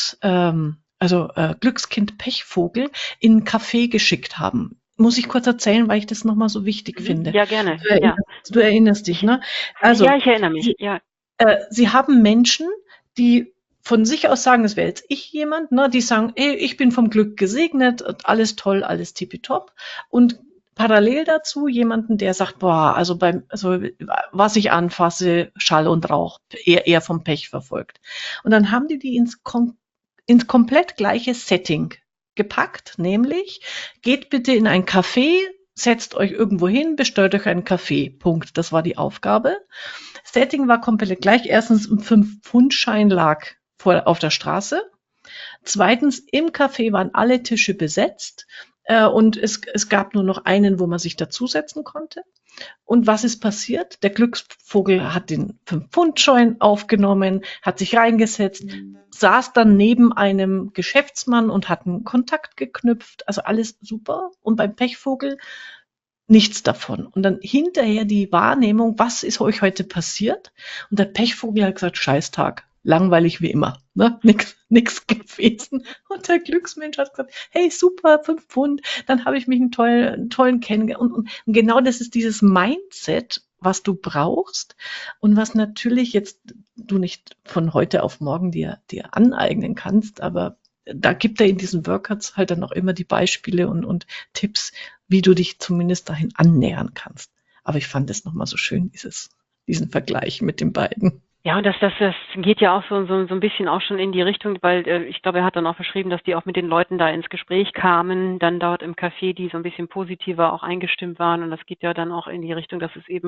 Speaker 1: Glückskind Pechvogel in ein Café geschickt haben. Muss ich kurz erzählen, weil ich das nochmal so wichtig finde.
Speaker 2: Ja, gerne.
Speaker 1: Du erinnerst dich, ne? Also,
Speaker 2: ja, ich erinnere mich. Ja.
Speaker 1: Sie haben Menschen, die von sich aus sagen, das wäre jetzt jemand, ne, die sagen, ey, ich bin vom Glück gesegnet, alles toll, alles tippitopp. Und parallel dazu jemanden, der sagt, boah, also was ich anfasse, Schall und Rauch, eher vom Pech verfolgt. Und dann haben die ins komplett gleiche Setting gepackt, nämlich geht bitte in ein Café, setzt euch irgendwo hin, bestellt euch einen Kaffee. Punkt. Das war die Aufgabe. Setting war komplett gleich. Erstens, ein 5-Pfund-Schein lag auf der Straße. Zweitens, im Café waren alle Tische besetzt und es gab nur noch einen, wo man sich dazusetzen konnte. Und was ist passiert? Der Glücksvogel hat den 5-Pfund-Schein aufgenommen, hat sich reingesetzt, saß dann neben einem Geschäftsmann und hat einen Kontakt geknüpft. Also alles super. Und beim Pechvogel nichts davon. Und dann hinterher die Wahrnehmung, was ist euch heute passiert? Und der Pechvogel hat gesagt, Scheißtag, langweilig wie immer, ne? Nix gewesen. Und der Glücksmensch hat gesagt, hey, super, 5 Pfund, dann habe ich mich einen tollen kennengelernt. Und genau das ist dieses Mindset, was du brauchst und was natürlich jetzt du nicht von heute auf morgen dir aneignen kannst, aber da gibt er in diesen Workouts halt dann auch immer die Beispiele und Tipps, wie du dich zumindest dahin annähern kannst. Aber ich fand es nochmal so schön, diesen Vergleich mit den beiden.
Speaker 2: Ja, und das geht ja auch so ein bisschen auch schon in die Richtung, weil ich glaube, er hat dann auch beschrieben, dass die auch mit den Leuten da ins Gespräch kamen, dann dort im Café, die so ein bisschen positiver auch eingestimmt waren. Und das geht ja dann auch in die Richtung, dass es eben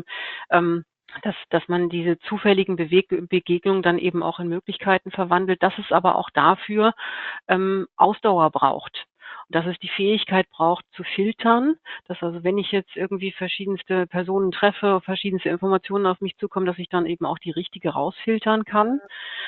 Speaker 2: dass man diese zufälligen Begegnungen dann eben auch in Möglichkeiten verwandelt, dass es aber auch dafür Ausdauer braucht. Und dass es die Fähigkeit braucht zu filtern, dass also wenn ich jetzt irgendwie verschiedenste Personen treffe, verschiedenste Informationen auf mich zukommen, dass ich dann eben auch die richtige rausfiltern kann.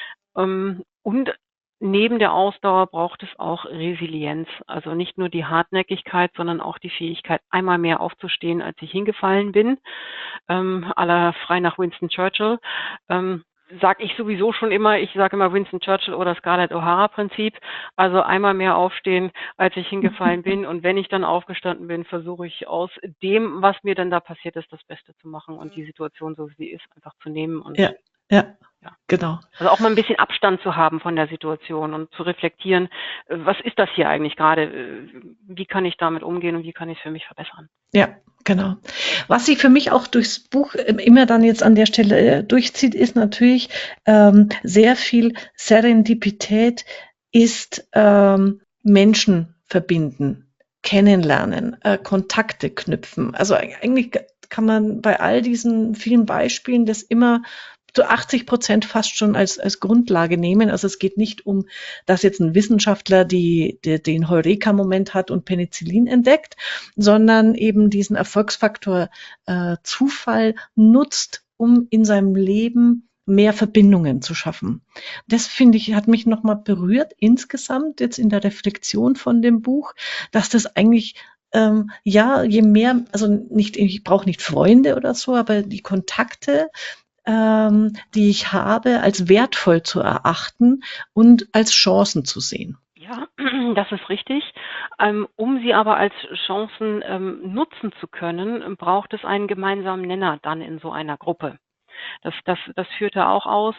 Speaker 2: Und neben der Ausdauer braucht es auch Resilienz. Also nicht nur die Hartnäckigkeit, sondern auch die Fähigkeit, einmal mehr aufzustehen, als ich hingefallen bin. À la frei nach Winston Churchill. Sag ich sowieso schon immer, ich sage immer Winston Churchill oder Scarlett O'Hara Prinzip. Also einmal mehr aufstehen, als ich hingefallen bin. Und wenn ich dann aufgestanden bin, versuche ich aus dem, was mir dann da passiert ist, das Beste zu machen und die Situation, so wie sie ist, einfach zu nehmen. Und
Speaker 1: ja. Genau.
Speaker 2: Also auch mal ein bisschen Abstand zu haben von der Situation und zu reflektieren, was ist das hier eigentlich gerade? Wie kann ich damit umgehen und wie kann ich es für mich verbessern?
Speaker 1: Ja, genau. Was sich für mich auch durchs Buch immer dann jetzt an der Stelle durchzieht, ist natürlich sehr viel Serendipität ist Menschen verbinden, kennenlernen, Kontakte knüpfen. Also eigentlich kann man bei all diesen vielen Beispielen das immer zu 80% fast schon als Grundlage nehmen. Also es geht nicht um, dass jetzt ein Wissenschaftler den Heureka-Moment hat und Penicillin entdeckt, sondern eben diesen Erfolgsfaktor Zufall nutzt, um in seinem Leben mehr Verbindungen zu schaffen. Das finde ich, hat mich nochmal berührt insgesamt jetzt in der Reflexion von dem Buch, dass das eigentlich je mehr, also nicht, ich brauche nicht Freunde oder so, aber die Kontakte, die ich habe, als wertvoll zu erachten und als Chancen zu sehen.
Speaker 2: Ja, das ist richtig. Um sie aber als Chancen nutzen zu können, braucht es einen gemeinsamen Nenner dann in so einer Gruppe. Das führt er auch aus.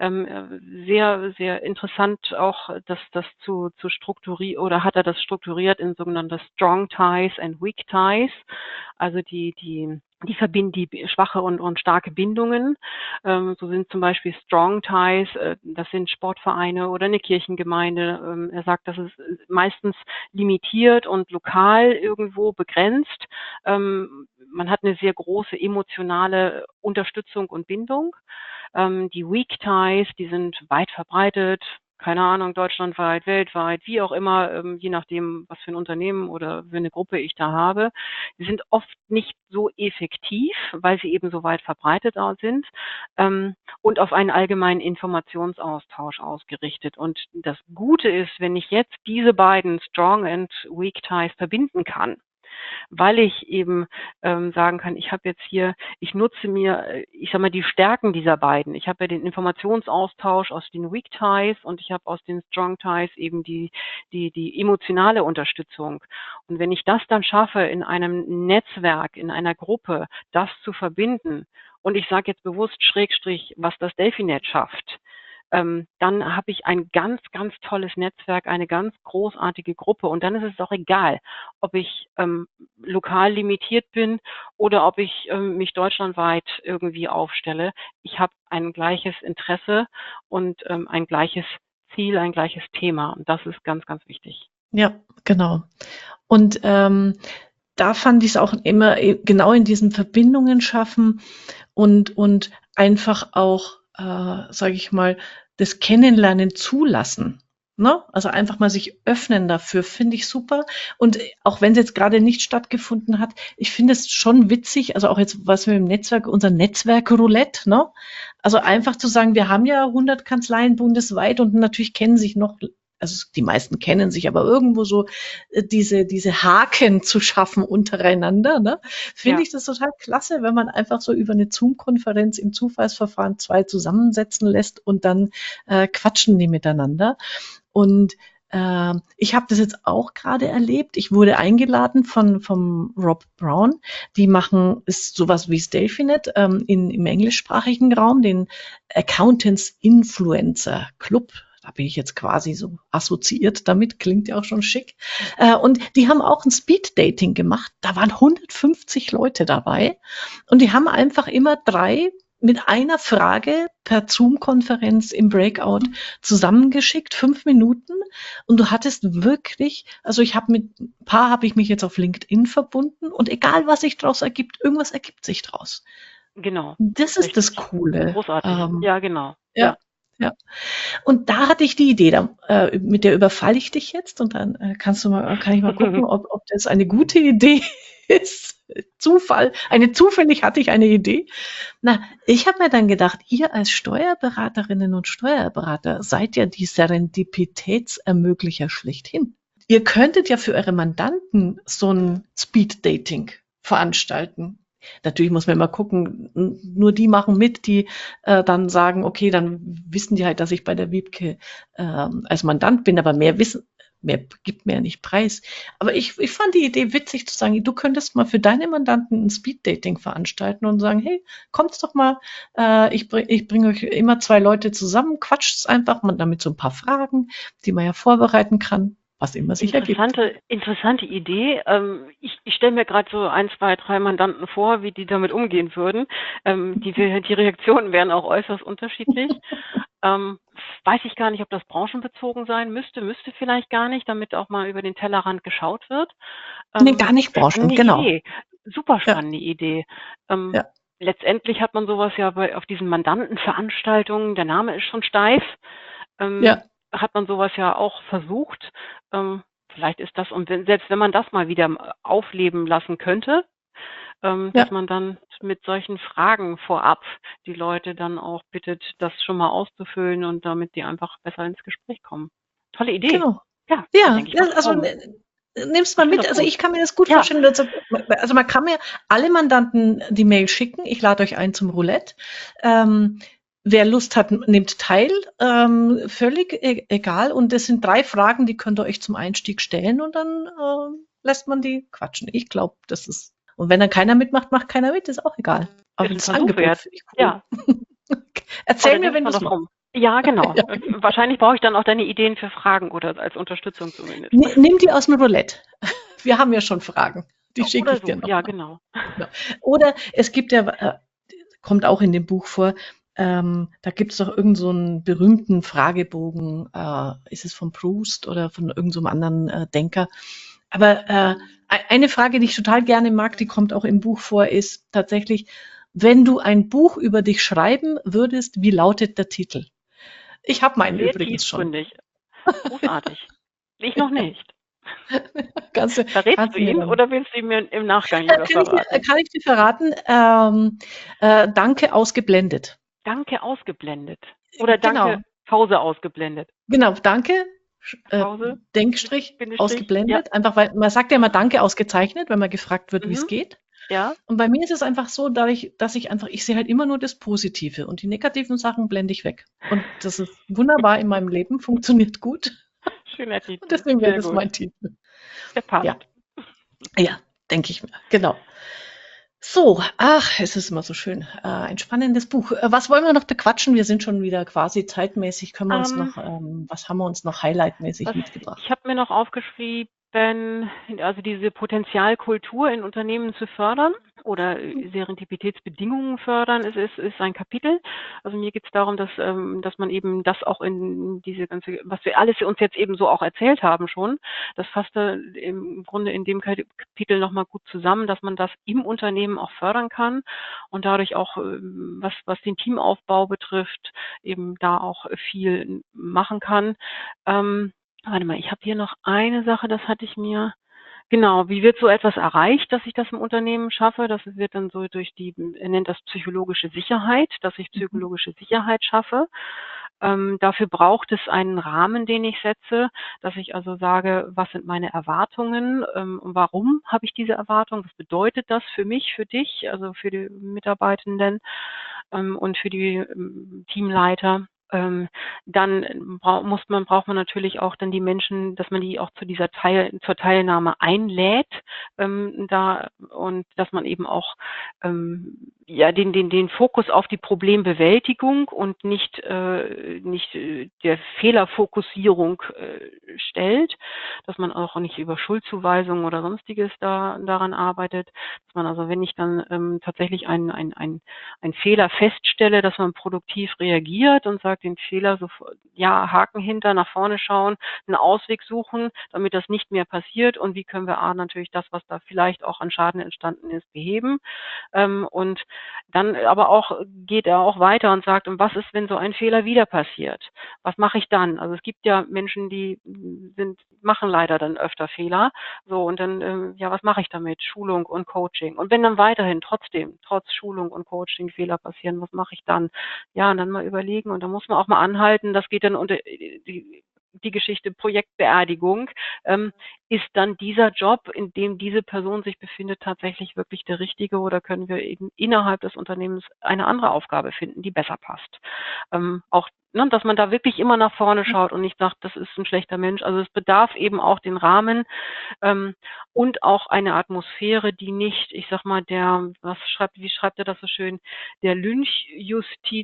Speaker 2: Sehr, sehr interessant auch, das zu strukturieren, oder hat er das strukturiert in sogenannte Strong Ties and Weak Ties, also die schwache und starke Bindungen. So sind zum Beispiel Strong Ties, das sind Sportvereine oder eine Kirchengemeinde. Er sagt, das ist meistens limitiert und lokal irgendwo begrenzt. Man hat eine sehr große emotionale Unterstützung und Bindung. Die Weak Ties, die sind weit verbreitet, keine Ahnung, deutschlandweit, weltweit, wie auch immer, je nachdem, was für ein Unternehmen oder für eine Gruppe ich da habe. Die sind oft nicht so effektiv, weil sie eben so weit verbreitet sind, und auf einen allgemeinen Informationsaustausch ausgerichtet. Und das Gute ist, wenn ich jetzt diese beiden Strong and Weak Ties verbinden kann, weil ich eben sagen kann, ich nutze mir, ich sag mal, die Stärken dieser beiden. Ich habe ja den Informationsaustausch aus den Weak Ties und ich habe aus den Strong Ties eben die emotionale Unterstützung. Und wenn ich das dann schaffe, in einem Netzwerk, in einer Gruppe, das zu verbinden, und ich sage jetzt bewusst Schrägstrich, was das Delphinet schafft, dann habe ich ein ganz, ganz tolles Netzwerk, eine ganz großartige Gruppe. Und dann ist es auch egal, ob ich lokal limitiert bin oder ob ich mich deutschlandweit irgendwie aufstelle. Ich habe ein gleiches Interesse und ein gleiches Ziel, ein gleiches Thema. Und das ist ganz, ganz wichtig.
Speaker 1: Ja, genau. Und da fand ich es auch immer genau in diesen Verbindungen schaffen und einfach auch, sage ich mal, das Kennenlernen zulassen. Ne? Also einfach mal sich öffnen dafür, finde ich super. Und auch wenn es jetzt gerade nicht stattgefunden hat, ich finde es schon witzig, also auch jetzt, was wir im Netzwerk, unser Netzwerk-Roulette, ne? Also einfach zu sagen, wir haben ja 100 Kanzleien bundesweit und natürlich kennen sich noch, also die meisten kennen sich, aber irgendwo so diese Haken zu schaffen untereinander, ne? Finde
Speaker 2: Ja.
Speaker 1: ich das total klasse, wenn man einfach so über eine Zoom-Konferenz im Zufallsverfahren 2 zusammensetzen lässt und dann quatschen die miteinander. Und ich habe das jetzt auch gerade erlebt. Ich wurde eingeladen vom Rob Brown. Die machen ist sowas wie das Delphinet im englischsprachigen Raum, den Accountants Influencer Club. Da bin ich jetzt quasi so assoziiert damit, klingt ja auch schon schick. Und die haben auch ein Speed-Dating gemacht. Da waren 150 Leute dabei. Und die haben einfach immer 3 mit einer Frage per Zoom-Konferenz im Breakout zusammengeschickt, 5 Minuten. Und du hattest wirklich, also ich habe mit ein paar habe ich mich jetzt auf LinkedIn verbunden und egal was sich daraus ergibt, irgendwas ergibt sich draus.
Speaker 2: Genau.
Speaker 1: Das ist das
Speaker 2: Richtig.
Speaker 1: Coole.
Speaker 2: Großartig. Ja, genau.
Speaker 1: Ja, ja. Und da hatte ich die Idee, mit der überfalle ich dich jetzt und dann kann ich mal gucken, ob das eine gute Idee ist. Zufällig hatte ich eine Idee. Na, ich habe mir dann gedacht, ihr als Steuerberaterinnen und Steuerberater seid ja die Serendipitätsermöglicher schlechthin. Ihr könntet ja für eure Mandanten so ein Speed-Dating veranstalten. Natürlich muss man immer gucken, nur die machen mit, die dann sagen, okay, dann wissen die halt, dass ich bei der Wiebke als Mandant bin, aber mehr gibt mir ja nicht preis. Aber ich fand die Idee witzig zu sagen, du könntest mal für deine Mandanten ein Speed-Dating veranstalten und sagen, hey, kommt's doch mal, ich bringe euch immer 2 Leute zusammen, quatscht's einfach mal damit so ein paar Fragen, die man ja vorbereiten kann, was immer sich ergibt.
Speaker 2: Interessante Idee. Ich stelle mir gerade so 1, 2, 3 Mandanten vor, wie die damit umgehen würden. Die Reaktionen wären auch äußerst unterschiedlich. Weiß ich gar nicht, ob das branchenbezogen sein müsste vielleicht gar nicht, damit auch mal über den Tellerrand geschaut wird.
Speaker 1: Nee, gar nicht Branchen, genau.
Speaker 2: Idee. Super spannende Idee.
Speaker 1: Ja.
Speaker 2: Letztendlich hat man sowas ja auf diesen Mandantenveranstaltungen, der Name ist schon steif.
Speaker 1: Ja.
Speaker 2: Hat man sowas ja auch versucht. Vielleicht ist das, und selbst wenn man das mal wieder aufleben lassen könnte, dass man dann mit solchen Fragen vorab die Leute dann auch bittet, das schon mal auszufüllen und damit die einfach besser ins Gespräch kommen. Tolle Idee.
Speaker 1: Genau.
Speaker 2: Ja, denke ich,
Speaker 1: also nimm's mal mit. Also ich kann mir das gut vorstellen. Also man kann mir alle Mandanten die Mail schicken. Ich lade euch ein zum Roulette. Wer Lust hat, nimmt teil. Völlig egal. Und das sind 3 Fragen, die könnt ihr euch zum Einstieg stellen und dann lässt man die quatschen. Ich glaube, das ist. Und wenn dann keiner mitmacht, macht keiner mit, ist auch egal. Aber das Angebot finde ich cool.
Speaker 2: Ja.
Speaker 1: Erzähl mir, wenn du es machst.
Speaker 2: Ja, genau. Ja. Wahrscheinlich brauche ich dann auch deine Ideen für Fragen oder als Unterstützung zumindest.
Speaker 1: Nimm die aus dem Roulette. Wir haben ja schon Fragen. Die schicke ich dir noch.
Speaker 2: Ja, genau.
Speaker 1: Oder es gibt ja, kommt auch in dem Buch vor, da gibt es doch irgend so einen berühmten Fragebogen, ist es von Proust oder von irgend so einem anderen Denker. Aber eine Frage, die ich total gerne mag, die kommt auch im Buch vor, ist tatsächlich, wenn du ein Buch über dich schreiben würdest, wie lautet der Titel? Ich habe meinen
Speaker 2: Sehr
Speaker 1: übrigens schon.
Speaker 2: tiefgründig. Großartig. Ich noch nicht. Verrätst
Speaker 1: Kannst
Speaker 2: du
Speaker 1: du mir
Speaker 2: ihn
Speaker 1: dann.
Speaker 2: oder willst du ihn mir im Nachgang lieber verraten?
Speaker 1: Kann ich dir verraten? Danke ausgeblendet.
Speaker 2: Danke ausgeblendet. Oder
Speaker 1: Genau,
Speaker 2: danke Pause ausgeblendet.
Speaker 1: genau, danke, äh,
Speaker 2: Pause,
Speaker 1: Denkstrich
Speaker 2: Bindestrich, ja.
Speaker 1: ausgeblendet. Einfach weil man sagt ja immer Danke ausgezeichnet, wenn man gefragt wird, wie es
Speaker 2: Mhm.
Speaker 1: geht.
Speaker 2: Ja,
Speaker 1: Und bei mir ist es einfach so, dass ich einfach, ich sehe halt immer nur das Positive und die negativen Sachen blende ich weg. Und das ist wunderbar in meinem Leben, funktioniert gut.
Speaker 2: schöner
Speaker 1: Und
Speaker 2: Titel.
Speaker 1: deswegen wäre
Speaker 2: Sehr
Speaker 1: das
Speaker 2: gut.
Speaker 1: mein Titel.
Speaker 2: Der passt.
Speaker 1: Ja, ja, denke ich mir. Genau. So, ach, es ist immer so schön. Ein spannendes Buch. Was wollen wir noch bequatschen? Wir sind schon wieder quasi zeitmäßig. Können wir uns
Speaker 2: Ähm,
Speaker 1: noch, was haben wir uns noch highlightmäßig
Speaker 2: Was
Speaker 1: mitgebracht?
Speaker 2: ich habe mir noch aufgeschrieben, also diese Potenzialkultur in Unternehmen zu fördern oder Serendipitätsbedingungen fördern, ist ein Kapitel. Also mir geht es darum, dass man eben das auch in diese ganze, was wir alles uns jetzt eben so auch erzählt haben schon, das fasst da im Grunde in dem Kapitel nochmal gut zusammen, dass man das im Unternehmen auch fördern kann und dadurch auch, was den Teamaufbau betrifft, eben da auch viel machen kann. Warte mal, ich habe hier noch eine Sache, das hatte ich mir genau, wie wird so etwas erreicht, dass ich das im Unternehmen schaffe? Das wird dann so durch er nennt das psychologische Sicherheit, dass ich
Speaker 1: Mhm.
Speaker 2: psychologische Sicherheit schaffe. Dafür braucht es einen Rahmen, den ich setze, dass ich also sage, was sind meine Erwartungen, und warum habe ich diese Erwartungen? Was bedeutet das für mich, für dich, also für die Mitarbeitenden, und für die, Teamleiter? Dann braucht man natürlich auch dann die Menschen, dass man die auch zur Teilnahme einlädt, da und dass man eben auch ja den Fokus auf die Problembewältigung und nicht der Fehlerfokussierung stellt, dass man auch nicht über Schuldzuweisungen oder sonstiges daran arbeitet, dass man also, wenn ich dann tatsächlich einen Fehler feststelle, dass man produktiv reagiert und sagt, den Fehler sofort, ja, Haken hinter, nach vorne schauen, einen Ausweg suchen, damit das nicht mehr passiert und wie können wir natürlich das, was da vielleicht auch an Schaden entstanden ist, beheben. Und dann aber auch geht er auch weiter und sagt, und was ist, wenn so ein Fehler wieder passiert? Was mache ich dann? Also es gibt ja Menschen, die machen leider dann öfter Fehler. So, und dann, ja, was mache ich damit? Schulung und Coaching. Und wenn dann weiterhin trotz Schulung und Coaching Fehler passieren, was mache ich dann? Ja, und dann mal überlegen und da muss man auch mal anhalten, das geht dann unter die Geschichte Projektbeerdigung. Ist dann dieser Job, in dem diese Person sich befindet, tatsächlich wirklich der richtige oder können wir eben innerhalb des Unternehmens eine andere Aufgabe finden, die besser passt? Auch, ne, dass man da wirklich immer nach vorne schaut und nicht sagt, das ist ein schlechter Mensch. Also es bedarf eben auch den Rahmen ähm, und auch eine Atmosphäre, die nicht, ich sag mal, wie schreibt er das so schön, der Lynchjustiz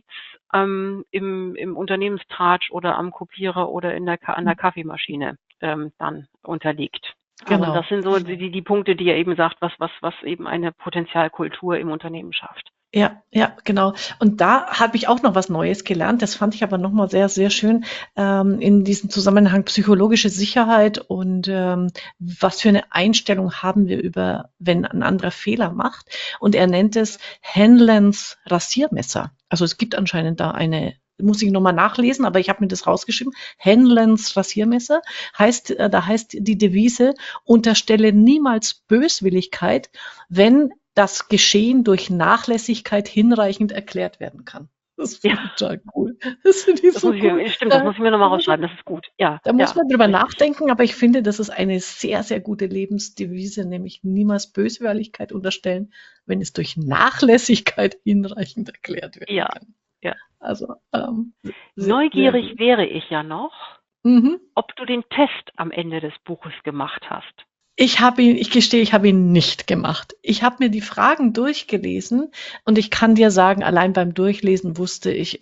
Speaker 2: im Unternehmenstratsch oder am Kopierer oder an der Kaffeemaschine dann unterliegt. Also das
Speaker 1: Genau.
Speaker 2: sind so die Punkte, die er eben sagt, was eben eine Potenzialkultur im Unternehmen schafft.
Speaker 1: Ja, ja, genau. Und da habe ich auch noch was Neues gelernt. Das fand ich aber noch mal sehr, sehr schön, in diesem Zusammenhang psychologische Sicherheit und, was für eine Einstellung haben wir wenn ein anderer Fehler macht. Und er nennt es Henlens Rasiermesser. Also, es gibt anscheinend da muss ich noch mal nachlesen, aber ich habe mir das rausgeschrieben. Henlens Rasiermesser da heißt die Devise: „Unterstelle niemals Böswilligkeit, wenn das Geschehen durch Nachlässigkeit hinreichend erklärt werden kann." Das finde ich
Speaker 2: Ja,
Speaker 1: total cool. Das finde ich so cool.
Speaker 2: stimmt, das muss ich mir nochmal rausschreiben, das ist gut. Ja,
Speaker 1: Da muss
Speaker 2: ja,
Speaker 1: man drüber
Speaker 2: richtig.
Speaker 1: nachdenken, aber ich finde, das ist eine sehr, sehr gute Lebensdevise, nämlich niemals Böswilligkeit unterstellen, wenn es durch Nachlässigkeit hinreichend erklärt werden
Speaker 2: Ja,
Speaker 1: kann.
Speaker 2: ja.
Speaker 1: Also, sehr, sehr
Speaker 2: Neugierig
Speaker 1: gut.
Speaker 2: wäre ich ja noch,
Speaker 1: Mhm.
Speaker 2: ob du den Test am Ende des Buches gemacht hast.
Speaker 1: Ich gestehe, ich habe ihn nicht gemacht. Ich habe mir die Fragen durchgelesen und ich kann dir sagen, allein beim Durchlesen wusste ich,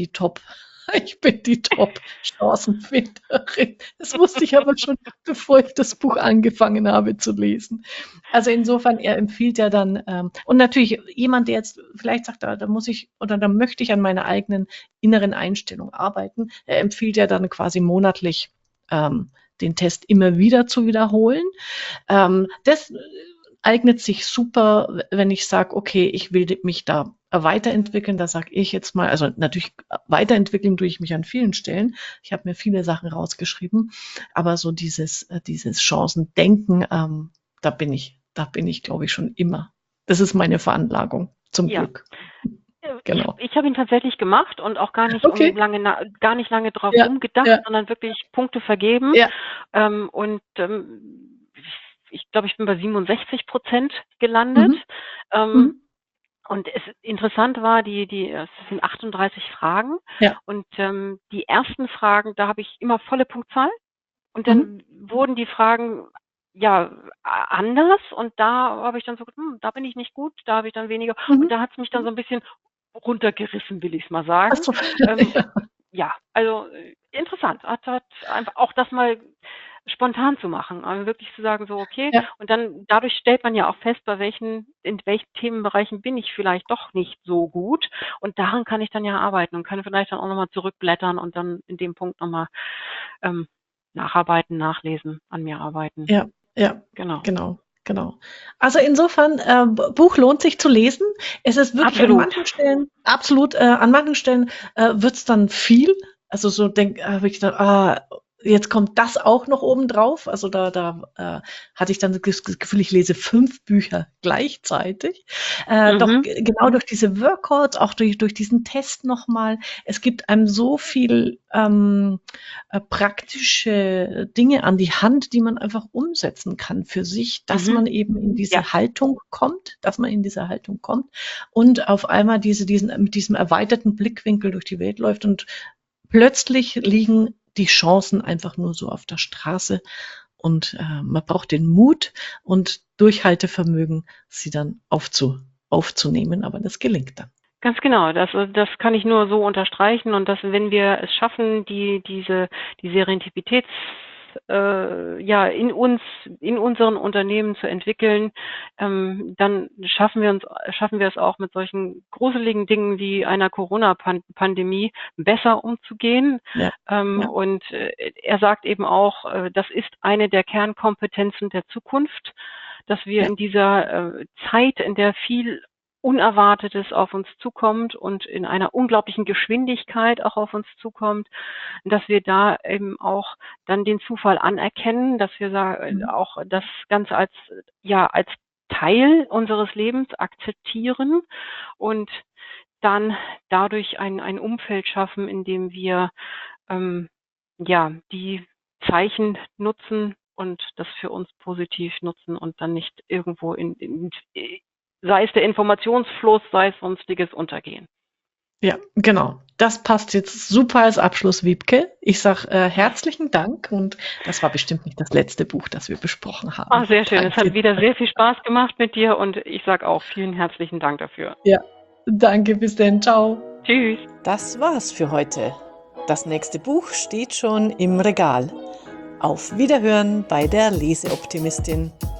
Speaker 1: ich bin die Top-Chancenfinderin. Das wusste ich aber schon, bevor ich das Buch angefangen habe zu lesen. Also insofern, er empfiehlt ja dann, und natürlich jemand, der jetzt vielleicht sagt, da muss ich oder da möchte ich an meiner eigenen inneren Einstellung arbeiten, er empfiehlt ja dann quasi monatlich den Test immer wieder zu wiederholen. Das eignet sich super, wenn ich sage, okay, ich will mich da weiterentwickeln, da sage ich jetzt mal, also natürlich weiterentwickeln tue ich mich an vielen Stellen. Ich habe mir viele Sachen rausgeschrieben, aber so dieses Chancendenken, da bin ich, glaube ich, schon immer. Das ist meine Veranlagung, zum
Speaker 2: Ja.
Speaker 1: Glück. Genau.
Speaker 2: Ich habe ihn tatsächlich gemacht und auch gar nicht
Speaker 1: Okay.
Speaker 2: gar nicht lange drauf
Speaker 1: Ja,
Speaker 2: rumgedacht,
Speaker 1: ja,
Speaker 2: sondern wirklich Punkte vergeben.
Speaker 1: ja.
Speaker 2: Ich glaube, ich bin bei 67% gelandet.
Speaker 1: Mhm.
Speaker 2: Ähm,
Speaker 1: Mhm.
Speaker 2: und interessant war, es sind 38 Fragen.
Speaker 1: Ja.
Speaker 2: Und die ersten Fragen, da habe ich immer volle Punktzahl. Und
Speaker 1: Mhm.
Speaker 2: dann wurden die Fragen ja anders. Und da habe ich dann so, da bin ich nicht gut, da habe ich dann weniger. Und
Speaker 1: Mhm.
Speaker 2: da hat es mich dann so ein bisschen runtergerissen, will ich es mal sagen.
Speaker 1: Ach so.
Speaker 2: Ähm, ja, also interessant. Hat einfach auch das mal spontan zu machen, also wirklich zu sagen, so okay,
Speaker 1: Ja.
Speaker 2: und dann dadurch stellt man ja auch fest, in welchen Themenbereichen bin ich vielleicht doch nicht so gut, und daran kann ich dann ja arbeiten und kann vielleicht dann auch nochmal zurückblättern und dann in dem Punkt nochmal nacharbeiten, nachlesen, an mir arbeiten.
Speaker 1: Ja, ja,
Speaker 2: Genau.
Speaker 1: genau. Also insofern, Buch lohnt sich zu lesen. Es ist wirklich an
Speaker 2: Absolut.
Speaker 1: manchen Stellen, absolut, an manchen Stellen wird's dann viel. Also so habe ich gedacht, jetzt kommt das auch noch oben drauf. Also da hatte ich dann das Gefühl, ich lese 5 Bücher gleichzeitig. Doch genau durch diese Workouts, auch durch diesen Test nochmal. Es gibt einem so viel praktische Dinge an die Hand, die man einfach umsetzen kann für sich, dass man eben in diese Haltung kommt, und auf einmal mit diesem erweiterten Blickwinkel durch die Welt läuft, und plötzlich liegen die Chancen einfach nur so auf der Straße, und man braucht den Mut und Durchhaltevermögen, sie dann aufzunehmen, aber das gelingt dann.
Speaker 2: Ganz genau, das kann ich nur so unterstreichen, und dass, wenn wir es schaffen, die Serendipität in unseren Unternehmen zu entwickeln, dann schaffen wir es auch, mit solchen gruseligen Dingen wie einer Corona-Pandemie besser umzugehen.
Speaker 1: Ja.
Speaker 2: Und er sagt eben auch, das ist eine der Kernkompetenzen der Zukunft, dass wir in dieser Zeit, in der viel Unerwartetes auf uns zukommt und in einer unglaublichen Geschwindigkeit auch auf uns zukommt, dass wir da eben auch dann den Zufall anerkennen, dass wir auch das Ganze als Teil unseres Lebens akzeptieren und dann dadurch ein Umfeld schaffen, in dem wir die Zeichen nutzen und das für uns positiv nutzen und dann nicht irgendwo sei es der Informationsfluss, sei es sonstiges, untergehen.
Speaker 1: Ja, genau. Das passt jetzt super als Abschluss, Wiebke. Ich sage herzlichen Dank, und das war bestimmt nicht das letzte Buch, das wir besprochen haben.
Speaker 2: Ach, sehr schön.
Speaker 1: Danke.
Speaker 2: Es hat wieder sehr viel Spaß gemacht mit dir, und ich sage auch vielen herzlichen Dank dafür.
Speaker 1: Ja, danke, bis dann. Ciao.
Speaker 2: Tschüss.
Speaker 1: Das war's für heute. Das nächste Buch steht schon im Regal. Auf Wiederhören bei der Leseoptimistin.